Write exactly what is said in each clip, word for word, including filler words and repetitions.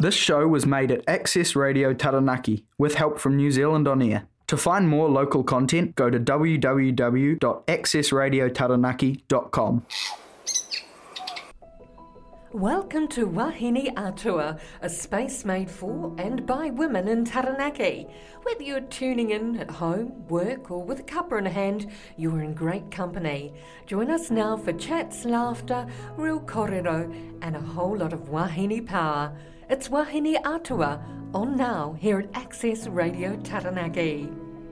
This show was made at Access Radio Taranaki with help from New Zealand On Air. To find more local content, go to w w w dot access radio taranaki dot com. Welcome to Wahine Atua, a space made for and by women in Taranaki. Whether you're tuning in at home, work or with a cuppa in hand, you're in great company. Join us now for chats, laughter, real kōrero and a whole lot of Wahine power. It's Wahine Atua, on now here at Access Radio Taranaki.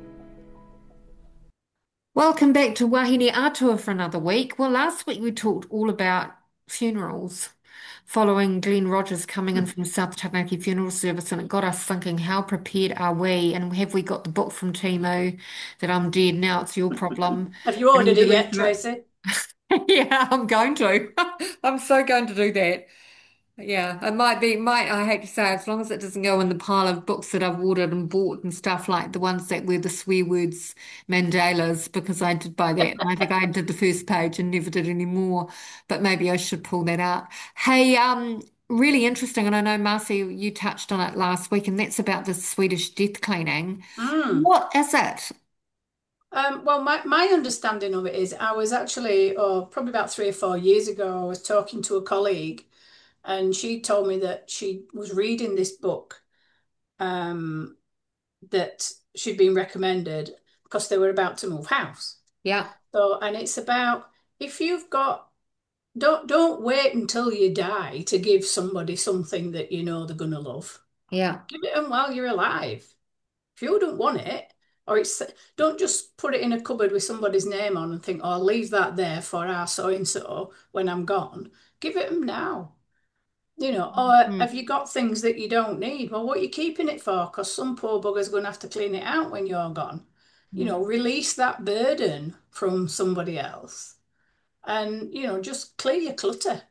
Welcome back to Wahine Atua for another week. Well, last week we talked all about funerals following Glenn Rogers coming in from South Taranaki Funeral Service, and it got us thinking, how prepared are we? And have we got the book from Timu that I'm dead, now it's your problem? Have you ordered it yet, Tracy? Yeah, I'm going to. I'm so going to do that. Yeah, it might be, might, I hate to say, as long as it doesn't go in the pile of books that I've ordered and bought and stuff, like the ones that were the swear words mandalas, because I did buy that. I think I did the first page and never did any more, but maybe I should pull that out. Hey, um, really interesting, and I know, Marcy, you touched on it last week, and that's about the Swedish death cleaning. Mm. What is it? Um, well, my, my understanding of it is I was actually, oh, probably about three or four years ago, I was talking to a colleague, and she told me that she was reading this book um, that she'd been recommended because they were about to move house. Yeah. So, and it's about, if you've got, don't don't wait until you die to give somebody something that you know they're going to love. Yeah. Give it them while you're alive. If you don't want it, or it's, don't just put it in a cupboard with somebody's name on and think, oh, I'll leave that there for our so-and-so when I'm gone. Give it them now. You know, or Mm. have you got things that you don't need? Well, what are you keeping it for? Because some poor bugger's going to have to clean it out when you're gone. You know, release that burden from somebody else. And, you know, just clear your clutter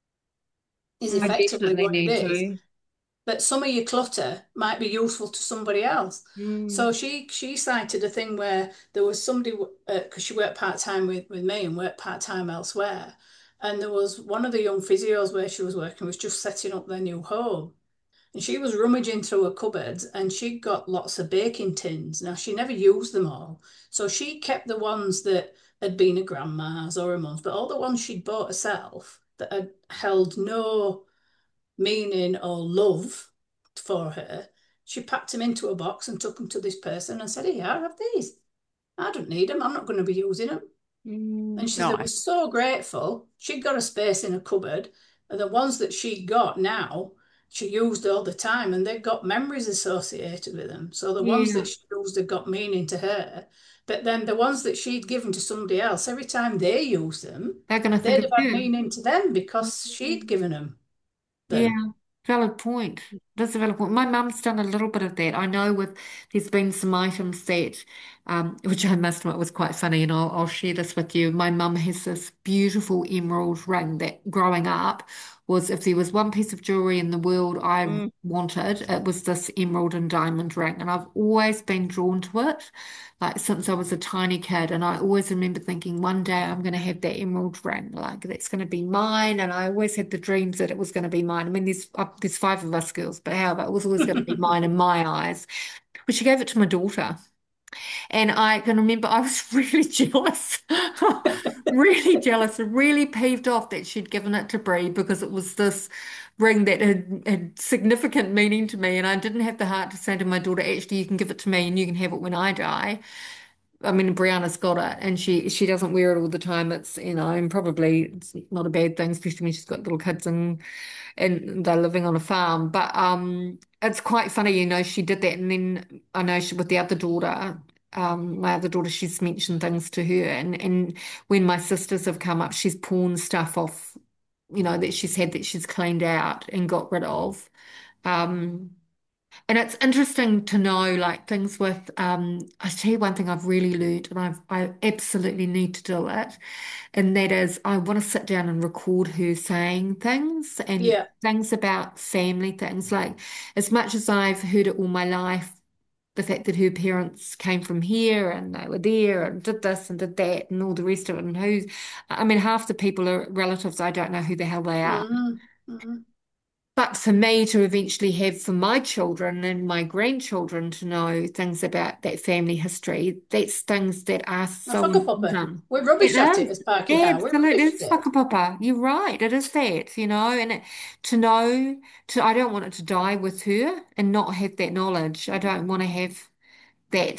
is I effectively definitely what it need is. to. But some of your clutter might be useful to somebody else. Mm. So she she cited a thing where there was somebody, because uh, she worked part-time with, with me and worked part-time elsewhere. And there was one of the young physios where she was working was just setting up their new home. And she was rummaging through her cupboards and she'd got lots of baking tins. Now, she never used them all. So she kept the ones that had been a grandma's or a mum's, but all the ones she'd bought herself that had held no meaning or love for her, she packed them into a box and took them to this person and said, here, have these. I don't need them. I'm not going to be using them. Mm, and she said, nice. was so grateful. She'd got a space in a cupboard, and the ones that she got now, she used all the time, and they've got memories associated with them. So the Yeah. ones that she used had got meaning to her. But then the ones that she'd given to somebody else, every time they used them, They're going to they'd think have of had you. meaning to them because she'd given them. Yeah, them. valid point. That's a valid point. My mum's done a little bit of that. I know with there's been some items that, um, which I must admit was quite funny, and I'll, I'll share this with you. My mum has this beautiful emerald ring that growing up was, if there was one piece of jewelry in the world I Mm. wanted, it was this emerald and diamond ring. And I've always been drawn to it, like since I was a tiny kid. And I always remember thinking, one day I'm going to have that emerald ring, like that's going to be mine. And I always had the dreams that it was going to be mine. I mean, there's uh, there's five of us girls, but however, it was always going to be mine in my eyes. But she gave it to my daughter. And I can remember I was really jealous, really jealous, and really peeved off that she'd given it to Brie because it was this ring that had, had significant meaning to me. And I didn't have the heart to say to my daughter, actually, you can give it to me and you can have it when I die. I mean, Brianna's got it and she she doesn't wear it all the time. It's, you know, and probably it's not a bad thing, especially when she's got little kids and and they're living on a farm. But um, it's quite funny, you know, she did that. And then I know she, with the other daughter, um, my other daughter, she's mentioned things to her. And, and when my sisters have come up, she's pawned stuff off, you know, that she's had that she's cleaned out and got rid of. Um, and it's interesting to know, like things with, um, I tell you one thing I've really learned, and I've, I absolutely need to do it, and that is I want to sit down and record her saying things and Yeah. things about family things. Like, as much as I've heard it all my life, the fact that her parents came from here and they were there and did this and did that and all the rest of it, and who's, I mean, half the people are relatives, I don't know who the hell they are. Mhm. Mhm. But for me to eventually have for my children and my grandchildren to know things about that family history, that's things that are A so whakapapa. important. We're It rubbish at it is. as Parky Power. We're Absolutely, rubbish it's at it. whakapapa. You're right. It is that, you know, and it, to know, to I don't want it to die with her and not have that knowledge. I don't want to have that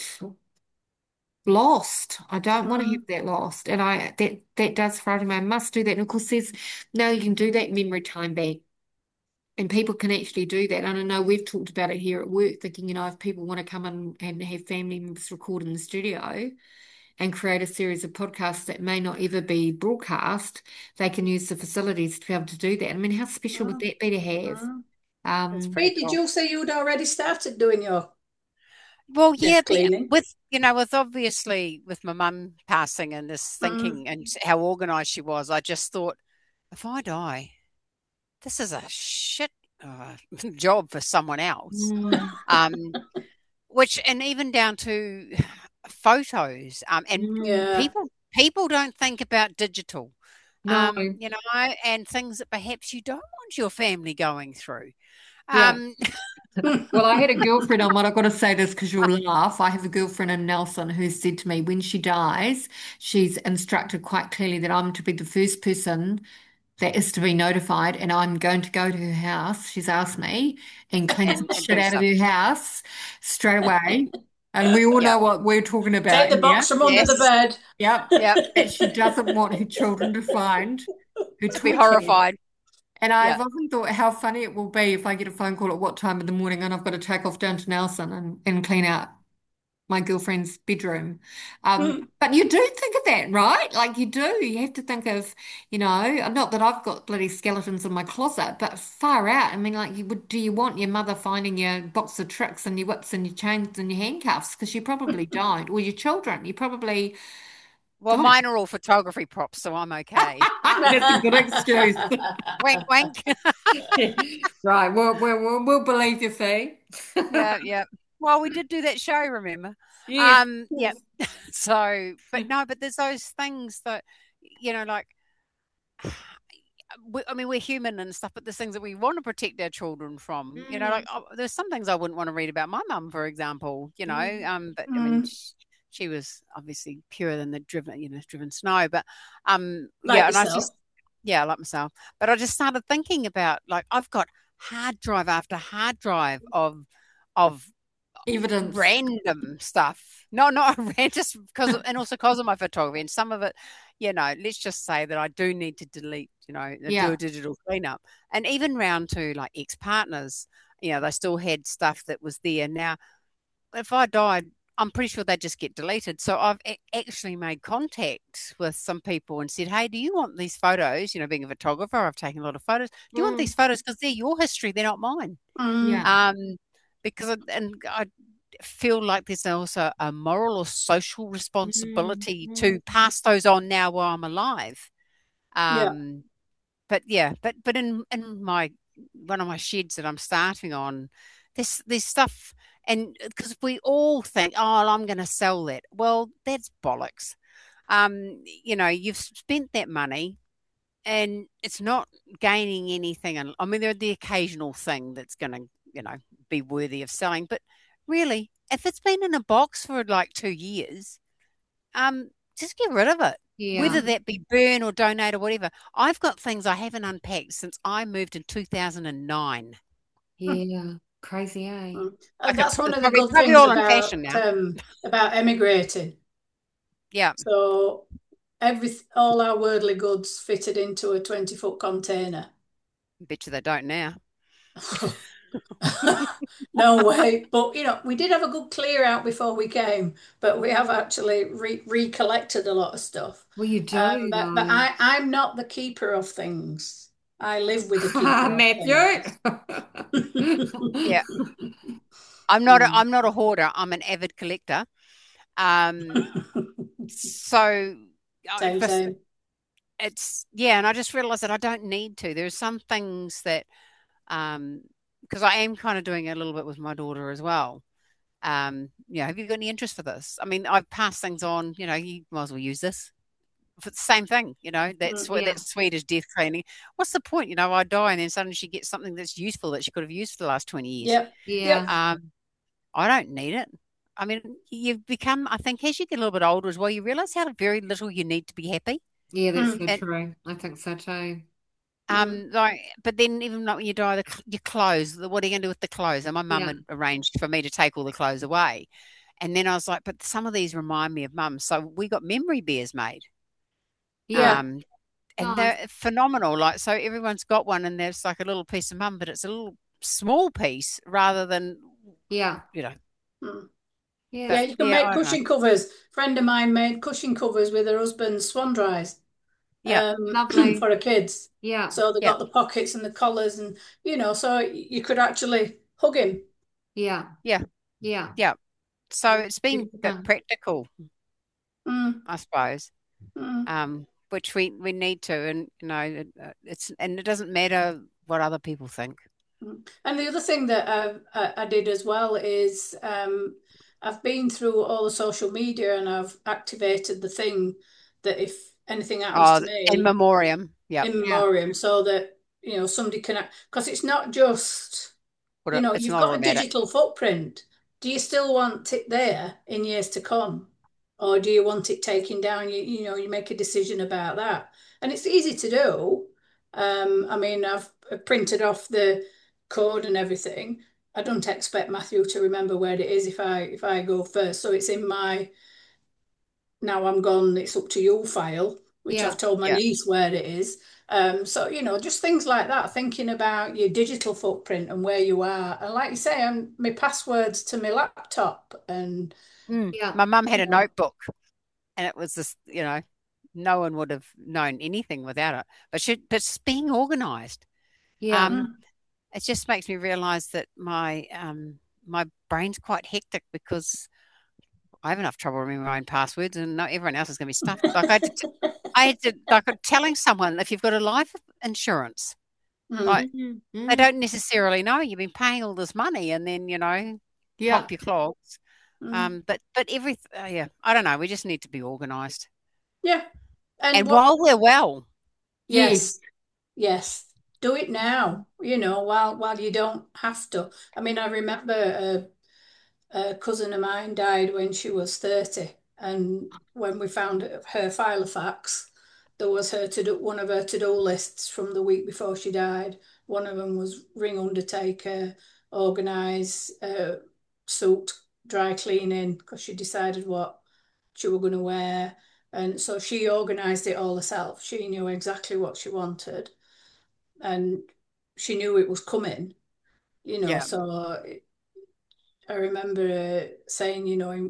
lost. I don't want to Mm. have that lost. And I that that does frighten me. I must do that. And of course, there's now you can do that memory time back. And people can actually do that. And I know we've talked about it here at work, thinking, you know, if people want to come in and have family members record in the studio and create a series of podcasts that may not ever be broadcast, they can use the facilities to be able to do that. I mean, how special would Mm. that be to have? Mm. That's Um, pretty Pete, did cool. you say you'd already started doing your Well, yeah, desk but cleaning? with you know, with obviously with my mum passing and this Mm. thinking and how organized she was, I just thought, if I die, this is a shit uh, job for someone else. mm, Um, which and even down to photos, um, and mm, Yeah. people people don't think about digital, no, um, you know, and things that perhaps you don't want your family going through. yeah. Um, Well, I had a girlfriend on what I've got to say this because you'll laugh. I have a girlfriend in Nelson who said to me when she dies, she's instructed quite clearly that I'm to be the first person that is to be notified, and I'm going to go to her house. She's asked me and cleanse the and shit do out of stuff. her house straight away. And we all Yeah. know what we're talking Take about the here. box from under the Yes. bed. Yep. Yep. That she doesn't want her children to find her To be toy chest. horrified. And Yeah. I've often thought how funny it will be if I get a phone call at what time in the morning and I've got to take off down to Nelson and, and clean out my girlfriend's bedroom. Um, Mm. but you do think of that, right? Like you do. You have to think of, you know, not that I've got bloody skeletons in my closet, but far out. I mean, like, you would, do you want your mother finding your box of tricks and your whips and your chains and your handcuffs? Because you probably don't. Or your children. You probably Well, don't. mine are all photography props, so I'm okay. That's a good excuse. Wink, wink. Right. We'll, we'll, we'll, we'll believe you, Fee. Yeah, yeah. Well, we did do that show, remember? Yes. Um, yeah. So, but no, but there's those things that, you know, like, we, I mean, we're human and stuff, but there's things that we want to protect our children from. You know, like Mm, oh, there's some things I wouldn't want to read about my mum, for example. You know, mm, um, but I mean, Mm. she, she was obviously purer than the driven, you know, driven snow. But um, Like yeah, and I yourself. just, yeah, like myself. But I just started thinking about like I've got hard drive after hard drive of of evidence. random stuff. No, not random, just because, of, and also because of my photography. And some of it, you know, let's just say that I do need to delete, you know, do Yeah. a digital cleanup. And even round to like ex partners, you know, they still had stuff that was there. Now, if I died, I'm pretty sure they just get deleted. So I've a- actually made contact with some people and said, hey, do you want these photos? You know, being a photographer, I've taken a lot of photos. Do you want Mm, these photos? Because they're your history, they're not mine. Mm. yeah. Um, because I, and I feel like there's also a moral or social Mm, responsibility mm, to pass those on now while I'm alive. Yeah. Um, but yeah, but but in in my one of my sheds that I'm starting on, this this stuff, and because we all think, oh, I'm going to sell that. Well, that's bollocks. Um, you know, you've spent that money and it's not gaining anything. And I mean, there's the occasional thing that's going to, you know, be worthy of selling. But really, if it's been in a box for like two years, um, just get rid of it. yeah. Whether that be burn or donate or whatever. I've got things I haven't unpacked since I moved in two thousand nine. Yeah. Crazy, eh? Mm. I And could that's pr- one it's of the probably good probably things all in about fashion now. um, about emigrating. Yeah, So every all our worldly goods fitted into a twenty foot container. bet you they don't now. No way. But you know, we did have a good clear out before we came, but we have actually re recollected a lot of stuff. Well, you Um, do, but but though. I I'm not the keeper of things. I live with the keeper of Matthew. things. Yeah, I'm not a, Mm, I'm not a hoarder. I'm an avid collector. Um, so I- Same, for same. it's yeah, and I just realized that I don't need to. There are some things that um because I am kind of doing a little bit with my daughter as well. Um, yeah, have you got any interest for this? I mean, I've passed things on, you know, you might as well use this. for the same thing, you know, that's Mm. what Yeah. that Swedish death cleaning. What's the point? You know, I die and then suddenly she gets something that's useful that she could have used for the last twenty years. Yep. Yeah. Um, I don't need it. I mean, you've become, I think, as you get a little bit older as well, you realize how very little you need to be happy. Yeah, that's Mm. so And true. I think so too. Mm. um, like, but then even like when you die, the, cl- your clothes, the- what are you going to do with the clothes? And my mum Yeah. had arranged for me to take all the clothes away. And then I was like, but some of these remind me of mum. So we got memory bears made. Yeah. Um, and Nice. they're phenomenal. Like, so everyone's got one and there's like a little piece of mum, but it's a little small piece rather than, Yeah. you know, Mm. Yeah. Yeah, but you can yeah, make I don't know. cushion covers. Friend of mine made cushion covers with her husband's swan dries Yeah, um, Lovely. for her kids. Yeah. So they yeah, got the pockets and the collars, and you know, so you could actually hug him. Yeah. yeah, Yeah. yeah. So it's been a Beautiful bit thing. practical, Mm, I suppose, mm, um, which we, we need to. And, you know, it, uh, it's, and it doesn't matter what other people think. mm. And the other thing that I, I, I did as well is um, I've been through all the social media and I've activated the thing that if anything happens Oh, to in me, memoriam. Yeah. in Yeah. memoriam, so that you know somebody can, because it's not just. What You a, know, it's you've not got a automatic. digital footprint. Do you still want it there in years to come? Or do you want it taken down? You, you know, you make a decision about that. And it's easy to do. Um, I mean, I've printed off the code and everything. I don't expect Matthew to remember where it is if I if I go first. So it's in my now I'm gone, it's up to you file, which Yeah. I've told my Yeah. niece where it is. Um, so, you know, just things like that, thinking about your digital footprint and where you are. And like you say, um, my passwords to my laptop and, Mm. Yeah. My mum had you a know, notebook and it was this, you know, no one would have known anything without it. But she, but it's being organized. Yeah. Um, mm, it just makes me realize that my um my brain's quite hectic because I have enough trouble remembering my own passwords, and not everyone else is going to be stuffed. Like I did, I had to like telling someone if you've got a life insurance, mm, like Mhm. they Mm. don't necessarily know you've been paying all this money, and then you know Yeah. pop your clogs. mm. Um, but but every uh, yeah, I don't know. We just need to be organised, Yeah. And and what, while we're well, yes, yes, do it now, you know, while while you don't have to. I mean, I remember a, a cousin of mine died when she was thirty. And when we found her file of facts, there was her to do one of her to-do lists from the week before she died. One of them was ring undertaker, organise uh, suit dry cleaning because she decided what she was going to wear. And so she organised it all herself. She knew exactly what she wanted and she knew it was coming, you know. yeah, So I remember uh, saying, you know,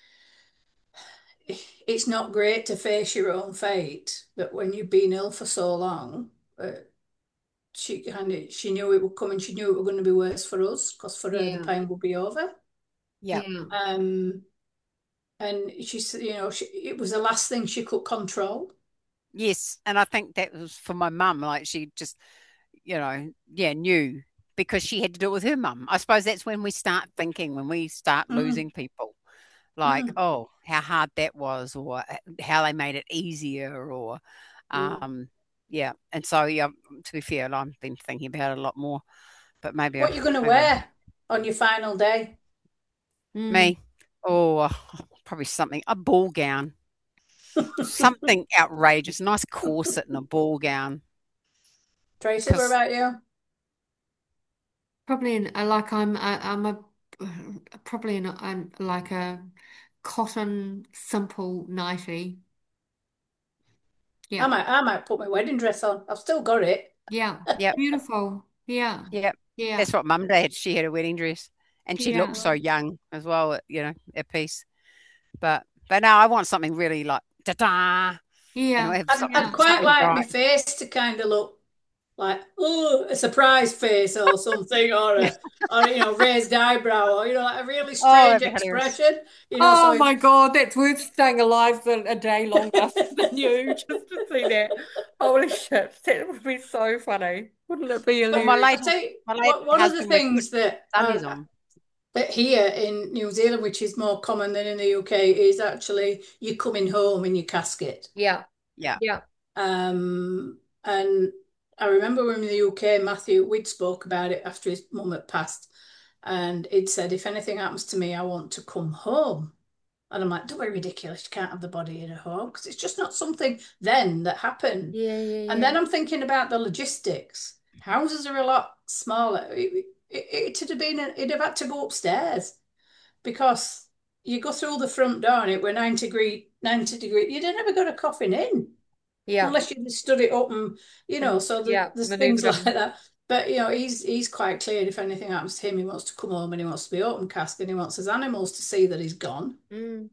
it's not great to face your own fate, but when you've been ill for so long, uh, she kind of she knew it would come and she knew it was going to be worse for us because for her the Yeah. pain would be over. yeah, Yeah. Um, and she said, you know, she, it was the last thing she could control. yes. And I think that was for my mum. Like she just, you know, yeah, knew because she had to do it with her mum. I suppose that's when we start thinking, when we start Mm, losing people. Like, mm, oh, how hard that was, or how they made it easier, or, mm. um, yeah. And so, yeah, to be fair, I've been thinking about it a lot more, but maybe I, What you going to maybe I, wear on your final day? Mm. me, oh, probably something, a ball gown, something outrageous, nice corset and a ball gown. Tracy, what Because, about you? Probably in, uh, like I'm I, I'm a probably in a, an- like a cotton simple nightie. I Yeah. might, I might put my wedding dress on. I've still got it. Yeah. yep, Beautiful. Yeah. yep, Yeah. that's what Mum had. She had a wedding dress, and she looked Yeah. so young as well, you know, at peace. But, but now I want something really like da da. And Yeah. we have I'd, something I'd Yeah. quite something like my bright. face to kind of look like, oh, a surprise face or something, or a, or you know, raised eyebrow, or you know, like a really Oh, strange that'd be hilarious. expression, you know. So Oh if, my God, that's worth staying alive than a day longer than you just to see that. Holy shit, that would be so funny. Wouldn't it be Well, my hilarious? late I tell you, my late what one of the husband would put things that sunnies uh, on. that here in New Zealand, which is more common than in the U K, is actually you coming home in your casket. Yeah. Yeah. Yeah. Um, and I remember when we were in the U K, Matthew, we'd spoke about it after his mum had passed, and he'd said, if anything happens to me, I want to come home. And I'm like, don't be ridiculous. You can't have the body in a home because it's just not something then that happened. Yeah, yeah, And yeah. then I'm thinking about the logistics. Houses are a lot smaller. It, it, it'd have been, it'd have had to go upstairs because you go through the front door and it were ninety degree, ninety degree. You'd have never got a coffin in Yeah. unless you stood it up and, you know, And so the, yeah, there's things maneuvered like them. that. But, you know, he's he's quite clear if anything happens to him, he wants to come home and he wants to be open cast and he wants his animals to see that he's gone. Mm.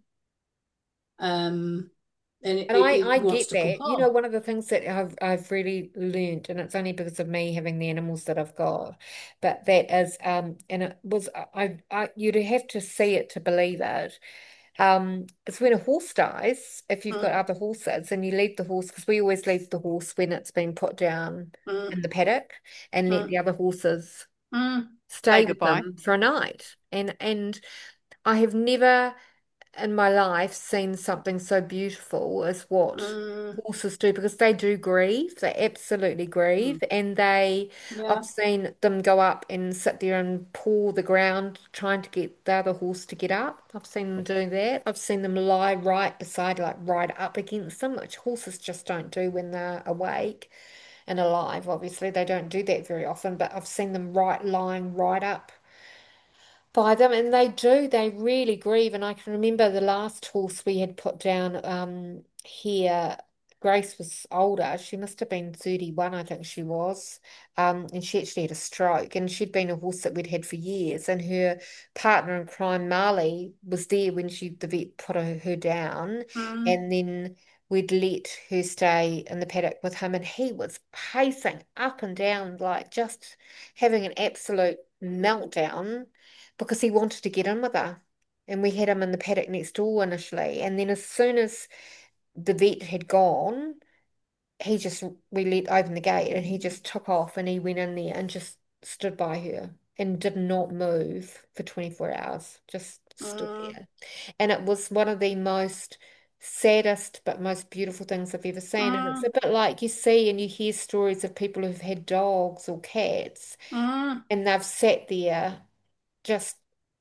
Um, and And it, I, it I wants get to come that. You know, home. one of the things that I've I've really learned, and it's only because of me having the animals that I've got, but that is um and it was I I you'd have to see it to believe it. Um, it's when a horse dies, if you've got Mm, other horses and you leave the horse, because we always leave the horse when it's been put down mm, in the paddock and let the mm, other horses mm, Say stay with goodbye. them for a night. And and I have never in my life seen something so beautiful as what mm, horses do because they do grieve. They absolutely mm. grieve. And they, I've Yeah. seen them go up and sit there and paw the ground trying to get the other horse to get up. I've seen them doing that. I've seen them lie right beside, like right up against them, which horses just don't do when they're awake and alive. Obviously, they don't do that very often, but I've seen them right lying right up by them, and they do, they really grieve. And I can remember the last horse we had put down um here. Grace was older. She must have been thirty-one, I think she was. Um, and she actually had a stroke, and she'd been a horse that we'd had for years. And her partner in crime, Marley, was there when she the vet put her, her down, Mm, and then we'd let her stay in the paddock with him, and he was pacing up and down, like just having an absolute meltdown because he wanted to get in with her. And we had him in the paddock next door initially. And then as soon as the vet had gone, he just, we let open the gate and he just took off and he went in there and just stood by her and did not move for twenty-four hours, just stood mm, there. And it was one of the most saddest but most beautiful things I've ever seen. And it's a mm, bit like you see and you hear stories of people who've had dogs or cats mm. and they've sat there just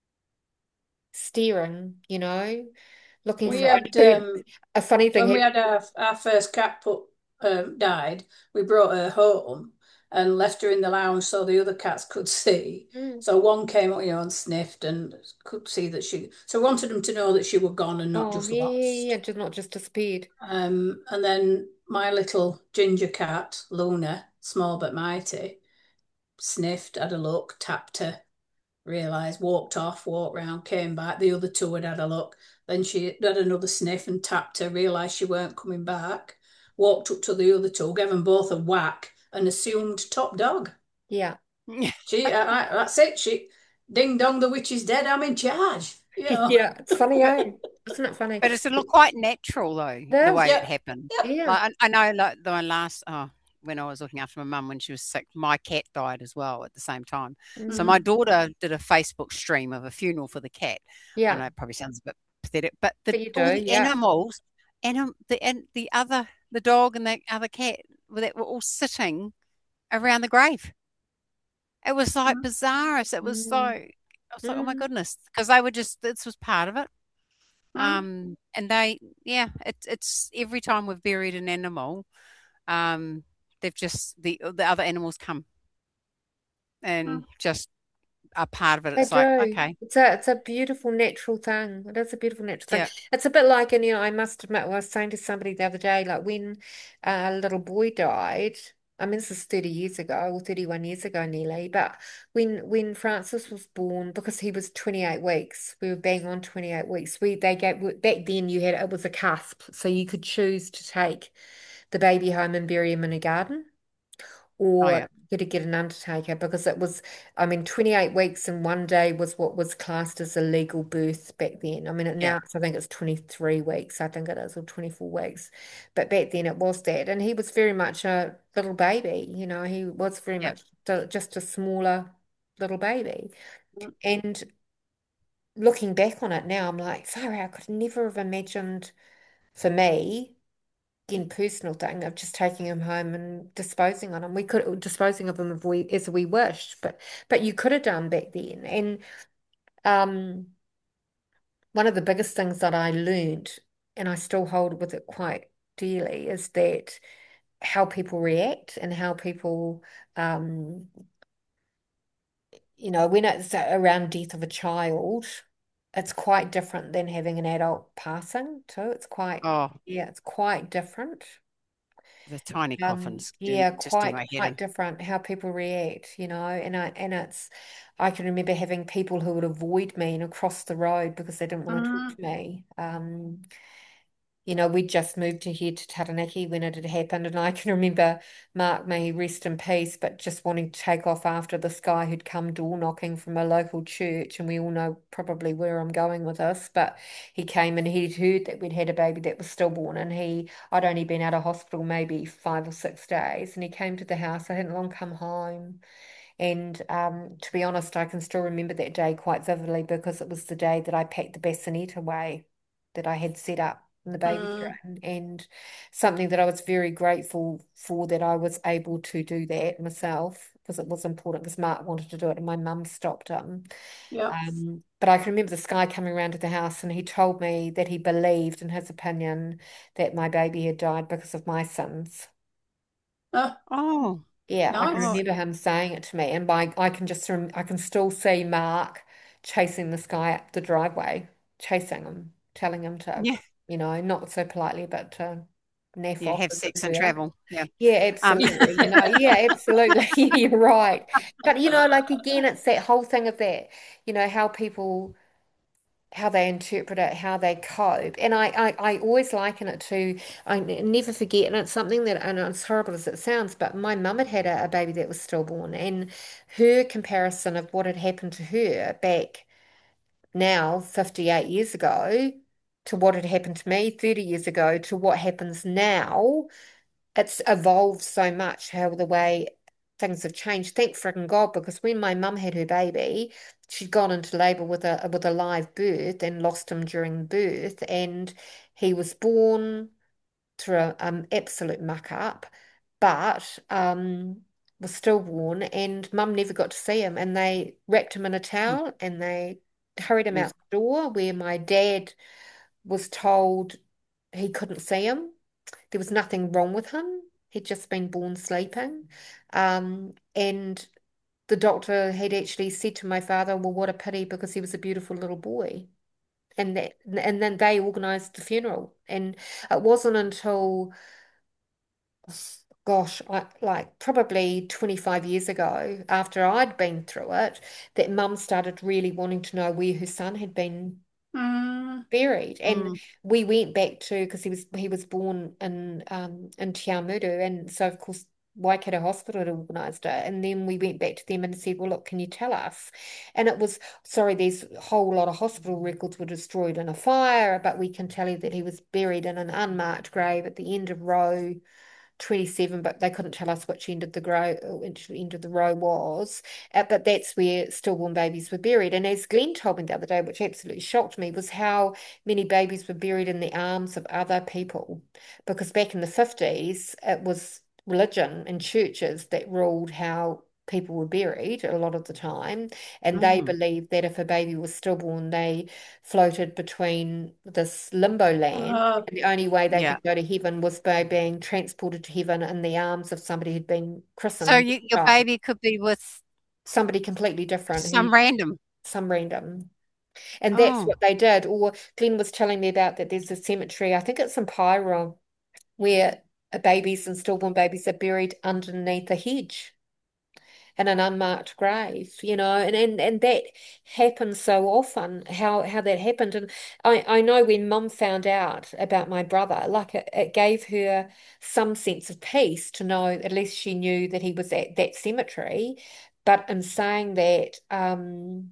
steering, you know, looking We for. had um A funny thing when we happened. had our our first cat put um, died, we brought her home and left her in the lounge so the other cats could see. Mm. So one came up, you know, and sniffed and could see that she. So we wanted them to know that she was gone and not Oh, just yeah, yeah, yeah, yeah, lost. just not just disappeared. Um, and then my little ginger cat, Luna, small but mighty, sniffed, had a look, tapped her, realised, walked off, walked round, came back. The other two had had a look. Then she had another sniff and tapped her, realised she weren't coming back, walked up to the other two, gave them both a whack and assumed top dog. Yeah. She, I, I, that's it. She, ding dong, the witch is dead. I'm in charge. You know. Yeah, it's funny, eh? Isn't it funny? But it's look quite natural though, the There's, way it Yeah, happened. yeah. yeah. Like I, I know, like the last oh, when I was looking after my mum when she was sick, my cat died as well at the same time. So Mm. my Mm, daughter did a Facebook stream of a funeral for the cat. I know Yeah. it probably sounds a bit pathetic, but the But you all do, the yeah. animals, and the and the other the dog and the other cat were that were all sitting around the grave. It was like mm, bizarre. It was so. Mm. I was like, oh my Mm. goodness, because they were just this was part of it. mm, Um, and they, yeah, it's it's every time we've buried an animal, um, they've just the the other animals come and mm, just are part of it. They It's like, do. okay, It's a it's a beautiful natural thing. It is a beautiful natural thing. yeah, It's a bit like, and you know, I must admit, I was saying to somebody the other day, like when a little boy died. I mean, this is thirty years ago or thirty-one years ago nearly, but when when Francis was born, because he was twenty-eight weeks, we were bang on twenty-eight weeks. We they gave back then you had it was a cusp, so you could choose to take the baby home and bury him in a garden oh or yeah, get to get an undertaker because it was, I mean, twenty-eight weeks in one day was what was classed as a legal birth back then. I mean, yeah, now it's, I think it's twenty-three weeks, I think it is, or twenty-four weeks. But back then it was that. And he was very much a little baby, you know, he was very yeah, much the- just a smaller little baby. mm, And looking back on it now, I'm like, sorry, I could never have imagined for me. again, personal thing of just taking him home and disposing on him. We could disposing of him if we as we wished, but but you could have done back then. And um, one of the biggest things that I learned, and I still hold with it quite dearly, is that how people react and how people, um, you know, when it's around death of a child, it's quite different than having an adult passing too. It's quite, Oh, yeah, it's quite different. the tiny Um, coffins do yeah, just do quite my head quite in. different how people react, you know, and I and it's I can remember having people who would avoid me and across the road because they didn't want to talk Mm, to me. Um, you know, we'd just moved to here to Taranaki when it had happened, and I can remember Mark, may he rest in peace, but just wanting to take off after this guy who'd come door knocking from a local church, and we all know probably where I'm going with this, but he came and he'd heard that we'd had a baby that was stillborn, and he, I'd only been out of hospital maybe five or six days, and he came to the house. I hadn't long come home. And um, to be honest, I can still remember that day quite vividly because it was the day that I packed the bassinet away that I had set up in the baby mm, throne, and something that I was very grateful for that I was able to do that myself because it was important because Mark wanted to do it and my mum stopped him. yeah. Um, but I can remember this guy coming around to the house and he told me that he believed, in his opinion, that my baby had died because of my sins. Oh, Um, Oh, yeah, I can oh, nice. remember him saying it to me, and by I can just rem I can still see Mark chasing this guy up the driveway, chasing him, telling him to, yeah, you know, not so politely, but to naff yeah. off, Have as it sex and were. travel. Yeah. Yeah, Um, absolutely. You know, yeah, absolutely. You're right. But you know, like again, it's that whole thing of that, you know, how people how they interpret it, how they cope. And I, I, I always liken it to, I n- never forget, and it's something that, and it's horrible as it sounds, but my mum had had a, a baby that was stillborn, and her comparison of what had happened to her back now, fifty-eight years ago, to what had happened to me thirty years ago, to what happens now, it's evolved so much how the way things have changed. Thank frickin' God, because when my mum had her baby, she'd gone into labour with a with a live birth and lost him during birth, and he was born through a um, absolute muck up, but um was stillborn, and mum never got to see him, and they wrapped him in a towel and they hurried him out yes. the door where my dad was told he couldn't see him. There was nothing wrong with him. He'd just been born sleeping. Um, and the doctor had actually said to my father, well, what a pity because he was a beautiful little boy. And that and then they organized the funeral. And it wasn't until gosh, I, like probably twenty-five years ago, after I'd been through it, that mum started really wanting to know where her son had been Mm, buried. And Mm, we went back to because he was he was born in um in Te Awamutu, and so of course Waikato Hospital had organised it, and then we went back to them and said, well, look, can you tell us? And it was sorry, there's a whole lot of hospital records were destroyed in a fire, but we can tell you that he was buried in an unmarked grave at the end of row twenty-seven, but they couldn't tell us which end of the grow which end of the row was. Uh, but that's where stillborn babies were buried. And as Glenn told me the other day, which absolutely shocked me, was how many babies were buried in the arms of other people. Because back in the fifties, it was religion and churches that ruled how people were buried a lot of the time. And they mm, believed that if a baby was stillborn, they floated between this limbo land. uh, And the only way they yeah. could go to heaven was by being transported to heaven in the arms of somebody who'd been So christened, you, your child, baby could be with somebody completely different who some random. some random. And that's Oh, what they did. Or Glenn was telling me about that there's a cemetery, I think it's in Pyro, where babies and stillborn babies are buried underneath a hedge in an unmarked grave, you know, and, and, and that happens so often, how, how that happened. And I, I know when mum found out about my brother, like it, it gave her some sense of peace to know at least she knew that he was at that cemetery. But in saying that, um,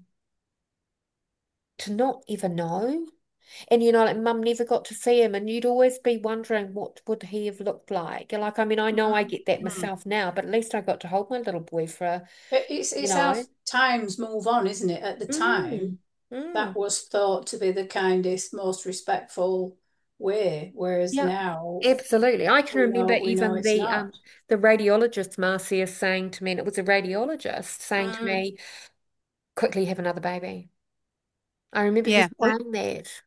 to not even know. And you know, like mum never got to see him, and you'd always be wondering what would he have looked like. Like, I mean, I know I mm, get that mm. myself now, but at least I got to hold my little boy for, It- It's you it's how know. times move on, isn't it? At the Mm, time, that mm, was thought to be the kindest, most respectful way, whereas Yeah, now absolutely. I can we remember know we know even it's the not. um the radiologist Marcia saying to me, and it was a radiologist saying to Mm, me, quickly have another baby. I remember her Yeah. Well, saying that.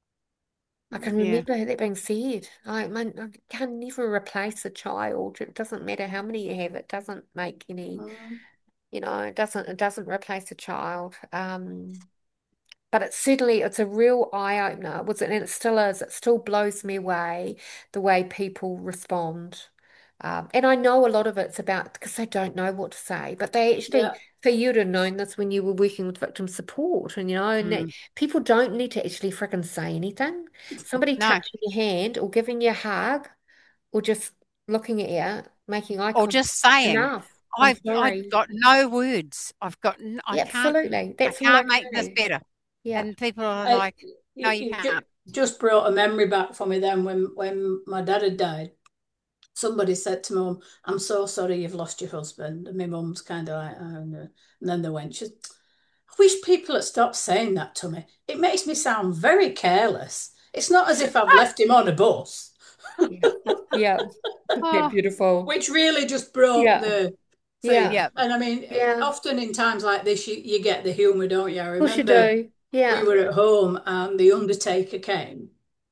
I can mm, remember that being said. I, my, I can never replace a child. It doesn't matter how many you have. It doesn't make any, mm. you know, it doesn't it doesn't replace a child. Um, but it's certainly it's a real eye opener. It was and it still is. It still blows me away the way people respond. Um, and I know a lot of it's about because they don't know what to say, but they actually, Yeah. for you to have known this when you were working with victim support, and you know, and that mm, people don't need to actually freaking say anything. Somebody no. touching your hand or giving you a hug or just looking at you, making eye Or contact, just saying, enough. I'm I've I've sorry. got no words. I've got n- I Yeah, can't absolutely. I That's all I can't make this say. better. Yeah. And people are I, like, no, you, you you ju- can't. just brought a memory back for me then when, when my dad had died. Somebody said to mum, I'm so sorry you've lost your husband. And my mum's kind of like, oh, no. And then they went, she, I wish people had stopped saying that to me. It makes me sound very careless. It's not as if I've left him on a bus, Yeah. Yeah. They're Oh, beautiful. which really just broke Yeah. the thing. Yeah. yeah. And I mean, Yeah. Of often in times like this, you, you get the humour, don't you? I course you remember do. we Yeah. were at home and the undertaker came.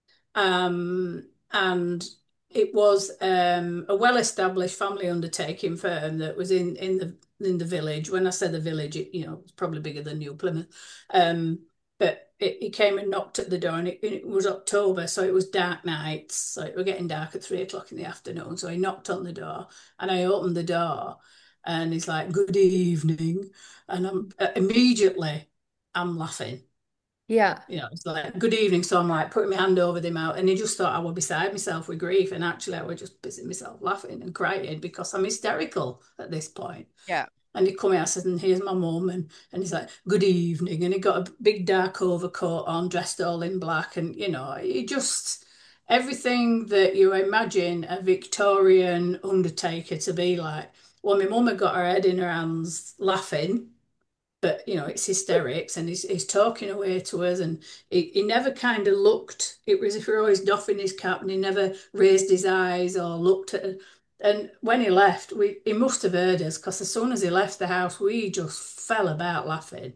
Um, and it was um, a well-established family undertaking firm that was in in the in the village. When I say the village, it, you know, it's probably bigger than New Plymouth. Um, but it, he came and knocked at the door, and it, it was October, so it was dark nights. So it was getting dark at three o'clock in the afternoon. So he knocked on the door, and I opened the door, and he's like, "Good evening," and I'm uh, immediately I'm laughing, Yeah. you know, it's like, good evening. So I'm like putting my hand over the mouth, and he just thought I was beside myself with grief. And actually, I was just pissing myself laughing and crying because I'm hysterical at this point. Yeah. And he come in, I said, and here's my mum. And, and he's like, good evening. And he got a big dark overcoat on, dressed all in black. And, you know, he just, everything that you imagine a Victorian undertaker to be like. Well, my mum had got her head in her hands laughing, but you know it's hysterics, and he's, he's talking away to us, and he, he never kind of looked. It was if he were always doffing his cap, and he never raised his eyes or looked at it. And when he left, we he must have heard us, because as soon as he left the house we just fell about laughing.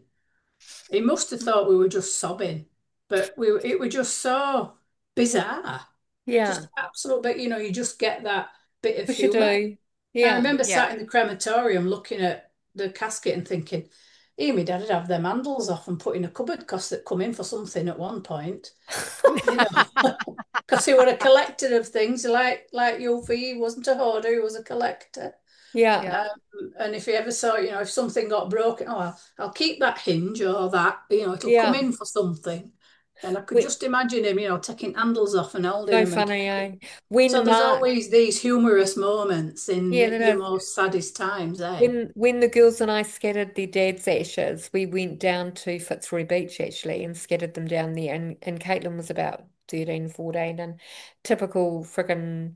He must have thought we were just sobbing, but we it was just so bizarre, Yeah. just absolute. But you know, you just get that bit of We should humour. do. I Yeah. remember Yeah. sat in the crematorium looking at the casket and thinking, "Hey, my dad'd have them handles off and put in a cupboard because they'd come in for something at one point, you know, because he was a collector of things like like Yuffie. He wasn't a hoarder; he was a collector. Yeah. Yeah. Um, and if he ever saw, you know, if something got broken, oh, I'll, I'll keep that hinge or that, you know, it'll come Yeah. in for something." And I could We, just imagine him, you know, taking handles off and holding so them and funny, keeping. eh? So When there's Mark, always these humorous moments in yeah, that your is. most saddest times, eh? When when the girls and I scattered their dad's ashes, we went down to Fitzroy Beach actually and scattered them down there. And, and Caitlin was about thirteen, fourteen, and typical friggin'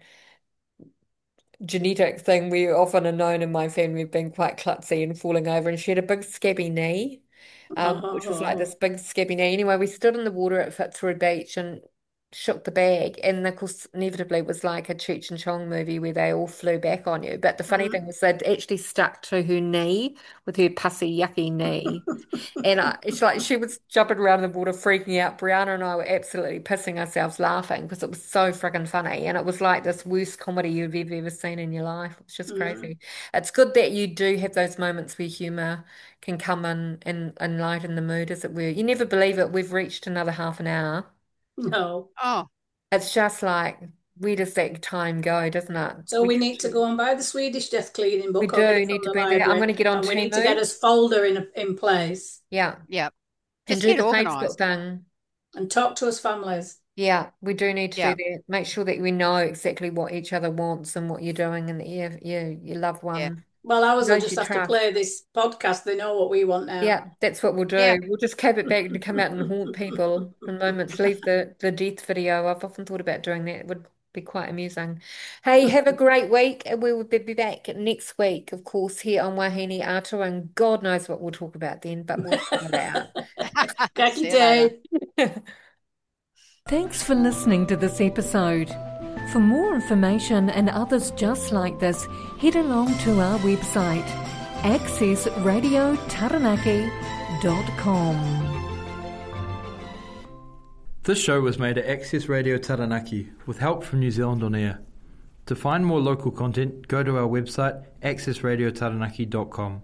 genetic thing we often are known in my family of being quite klutzy and falling over. And she had a big scabby knee, um, which was like this Oh, big scabby knee. Anyway, we stood in the water at Fitzroy Beach and shook the bag. And of course, inevitably, it was like a Cheech and Chong movie where they all flew back on you. But the funny thing mm. was they'd actually stuck to her knee with her pussy, yucky knee. And I, it's like she was jumping around in the water, freaking out. Brianna and I were absolutely pissing ourselves laughing because it was so freaking funny. And it was like this worst comedy you've ever, ever seen in your life. It's just Mm. crazy. It's good that you do have those moments where humor can come in and, and lighten the mood, as it were. You never believe it. We've reached another half an hour. No. Oh, It's just like, where does that time go, doesn't it? So We we need to just, go and buy the Swedish death cleaning we book or get do it need from to the be there. I'm going library, to get on and we need to get Temu. us folder in in place Yeah. yeah. And Just do get the Facebook organized. thing. and talk to us families. Yeah, we do need to do Yeah. that. Make sure that we know exactly what each other wants and what you're doing, and that you, you, your loved Yeah. one Well, ours will knows just you have to play trust. this podcast. They know what we want now. Yeah, that's what we'll Yeah. do. We'll just cap it back to come out and haunt people in moments. Leave the the death video. I've often thought about doing that. It would be quite amusing. Hey, have a great week, and we will be be back next week, of course, here on Wahine Atu, and God knows what we'll talk about then, but we'll figure it Kaki See you later. day. out. Thanks for listening to this episode. For more information and others just like this, head along to our website, access radio taranaki dot com. This show was made at Access Radio Taranaki with help from New Zealand On Air. To find more local content, go to our website access radio taranaki dot com.